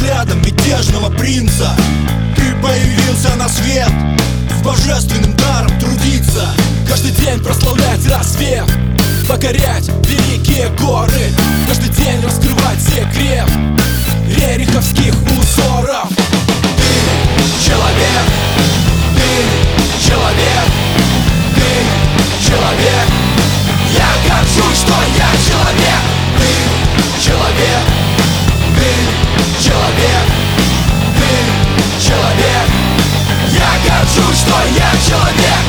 взглядом мятежного принца. Ты появился на свет с божественным даром трудиться, каждый день прославлять рассвет, покорять великие горы, каждый день раскрывать секрет рериховских узоров. Ты человек, ты человек, ты человек. Я горжусь, что я человек. Ты человек, ты человек, ты человек. Я горжусь, что я человек.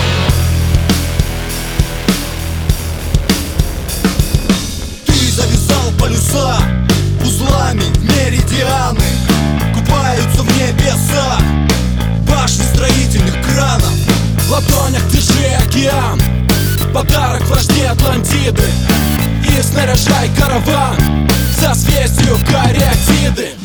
Ты завязал полюса узлами в меридианы, купаются в небесах башни строительных кранов. В ладонях держи океан, подарок вожди Атлантиды, и снаряжай караван к созвездию Кариатиды.